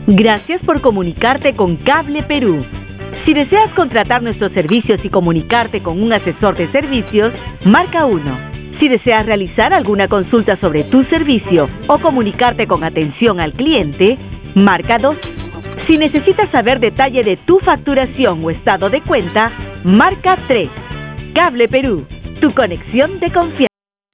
Gracias por comunicarte con Cable Perú. Si deseas contratar nuestros servicios y comunicarte con un asesor de servicios, marca 1. Si deseas realizar alguna consulta sobre tu servicio o comunicarte con atención al cliente, marca 2. Si necesitas saber detalle de tu facturación o estado de cuenta, marca 3. Cable Perú, tu conexión de confianza.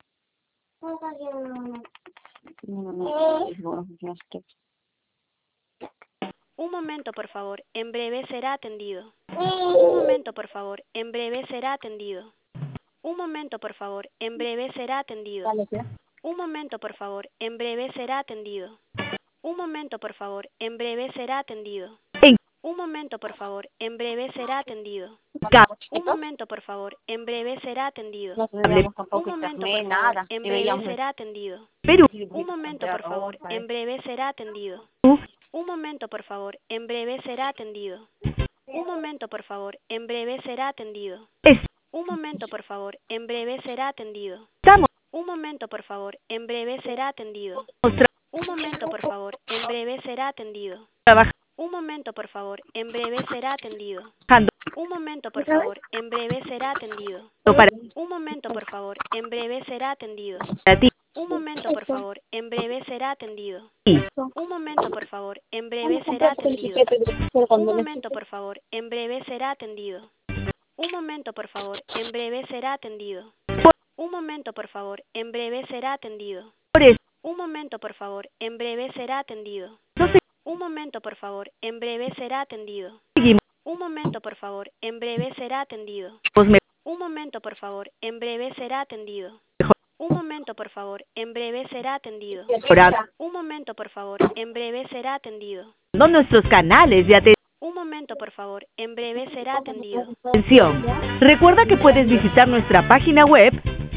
Un momento, por favor. En breve será atendido. Un momento, por favor. En breve será atendido. Un momento, por favor. En breve será atendido. Un momento, por favor. En breve será atendido. Un momento, por favor. En breve será atendido. Un momento, por favor. En breve será atendido. Un momento, por favor. En breve será atendido. Un momento, por favor. En breve será atendido. Perú. Un momento, por favor. En breve será atendido. Un momento, por favor. En breve será atendido. Un momento, por favor. En breve será atendido. Un momento, por favor. En breve será atendido. Un momento, por favor. En breve será atendido. Un momento, por favor. En breve será atendido. Un momento, por favor. En breve será atendido. Un momento, por favor. En breve será atendido. Un momento, por favor. En breve será atendido. Un momento, por favor. En breve será atendido. Un momento, por favor. En breve será atendido. Un momento, por favor. En breve será atendido. Un momento, por favor. En breve será atendido. Un momento, por favor. En breve será atendido. Un momento, por favor. En breve será atendido. Un momento, por favor. En breve será atendido. Un momento, por favor. En breve será atendido. Un momento, por favor. En breve será atendido. Un momento, por favor. En breve será atendido. Un momento, por favor. En breve será atendido. Nuestros canales de atención. Un momento, por favor. En breve será atendido. Recuerda que puedes visitar nuestra página web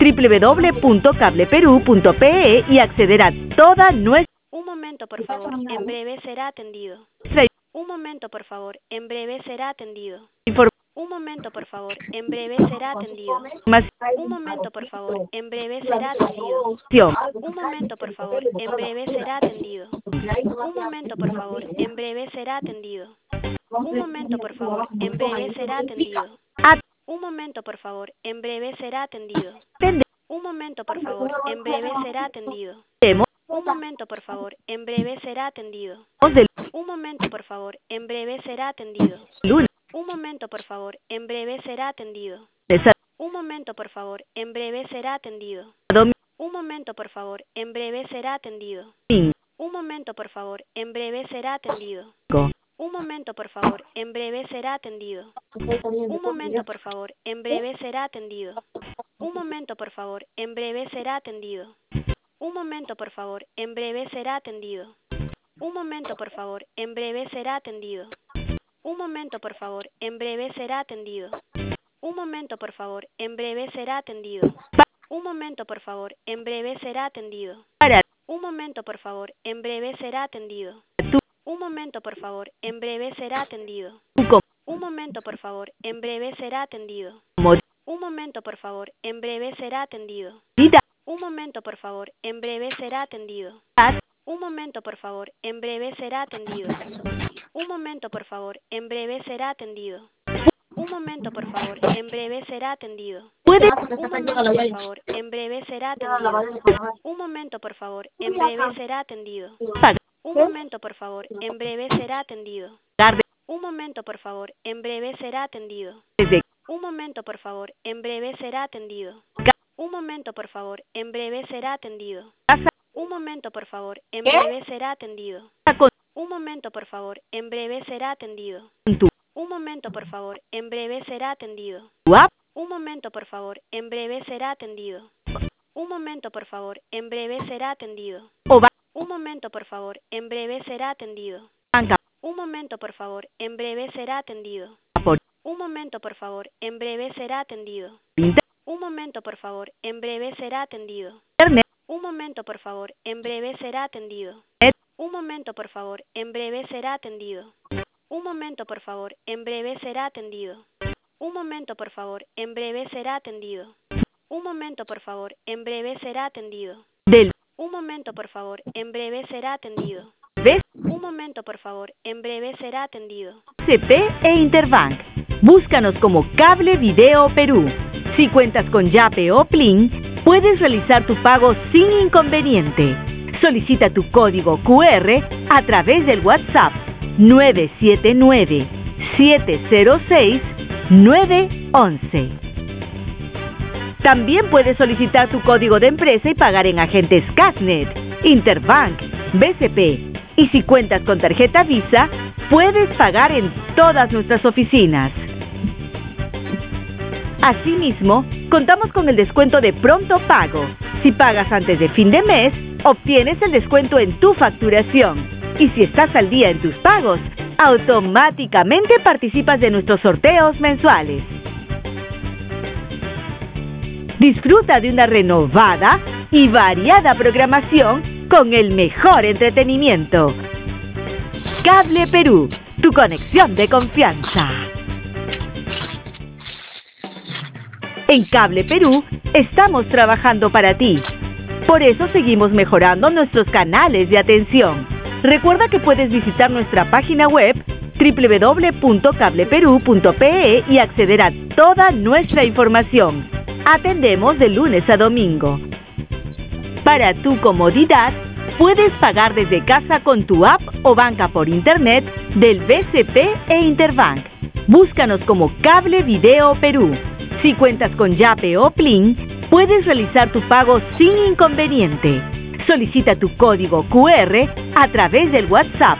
www.cableperu.pe y acceder a toda nuestra... Un momento, por favor. En breve será atendido. Un momento, por favor. En breve será atendido. Un momento, por favor. En breve será atendido. Un momento, por favor. En breve será atendido. Un momento, por favor. En breve será atendido. Un momento, por favor. En breve será atendido. Un momento, por favor. En breve será atendido. Un momento, por favor. En breve será atendido. Un momento, por favor. En breve será atendido. Un momento, por favor. En breve será atendido. Un momento, por favor. En breve será atendido. Un momento, por favor. En breve será atendido. Un momento, por favor. En breve será atendido. Un momento, por favor. En breve será atendido. Un momento, por favor. En breve será atendido. Un momento, por favor. En breve será atendido. Un momento, por favor. En breve será atendido. Un momento, por favor. En breve será atendido. Un momento, por favor. En breve será atendido. Un momento, por favor. En breve será atendido. Un momento, por favor. En breve será atendido. Un momento, por favor. En breve será atendido. Un momento, por favor. En breve será atendido. Un momento, por favor. En breve será atendido. Un momento, por favor. En breve será atendido. Un momento, por favor. En breve será atendido. Un momento, por favor. En breve será atendido. Un momento, por favor. En breve será atendido. Un momento, por favor. En breve será atendido. Un momento, por favor. En breve será atendido. Un momento, por favor. En breve será atendido. Un momento, por favor. En breve será atendido. Un momento, por favor. En breve será atendido. Un momento, por favor. En breve será atendido. Un momento, por favor. En breve será atendido. Un momento, por favor. En breve será atendido. Un momento, por favor. En breve será atendido. Un momento, por favor. En breve será atendido. Un momento, por favor. En breve será atendido. Un momento, por favor. En breve será atendido. Un momento, por favor. En breve será atendido. Un momento, por favor. En breve será atendido. Un momento, por favor. En breve será atendido. Un momento, por favor. En breve será atendido. Un momento, por favor. En breve será atendido. Un momento, por favor. En breve será atendido. Un momento, por favor. En breve será atendido. Un momento, por favor. En breve será atendido. Un momento, por favor. En breve será atendido. Un momento, por favor. En breve será atendido. Un momento, por favor. En breve será atendido. Un momento, por favor. En breve será atendido. Un momento, por favor. En breve será atendido. CP e Interbank. Búscanos como Cable Video Perú. Si cuentas con Yape o Plin, puedes realizar tu pago sin inconveniente. Solicita tu código QR a través del WhatsApp 979-706-911. También puedes solicitar tu código de empresa y pagar en agentes Casnet, Interbank, BCP. Y si cuentas con tarjeta Visa, puedes pagar en todas nuestras oficinas. Asimismo, contamos con el descuento de pronto pago. Si pagas antes de fin de mes, obtienes el descuento en tu facturación. Y si estás al día en tus pagos, automáticamente participas de nuestros sorteos mensuales. Disfruta de una renovada y variada programación con el mejor entretenimiento. Cable Perú, tu conexión de confianza. En Cable Perú estamos trabajando para ti. Por eso seguimos mejorando nuestros canales de atención. Recuerda que puedes visitar nuestra página web www.cableperú.pe y acceder a toda nuestra información. Atendemos de lunes a domingo. Para tu comodidad, puedes pagar desde casa con tu app o banca por internet del BCP e Interbank. Búscanos como Cable Video Perú. Si cuentas con Yape o Plin, puedes realizar tu pago sin inconveniente. Solicita tu código QR a través del WhatsApp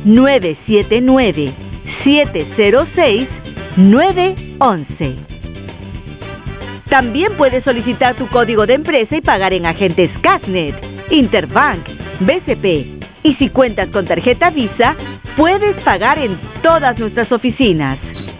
979-706-911. También puedes solicitar tu código de empresa y pagar en agentes Casnet, Interbank, BCP. Y si cuentas con tarjeta Visa, puedes pagar en todas nuestras oficinas.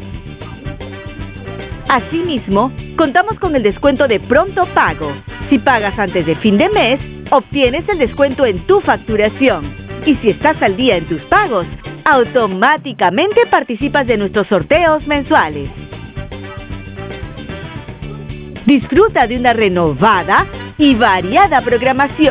Asimismo, contamos con el descuento de pronto pago. Si pagas antes de fin de mes, obtienes el descuento en tu facturación. Y si estás al día en tus pagos, automáticamente participas de nuestros sorteos mensuales. Disfruta de una renovada y variada programación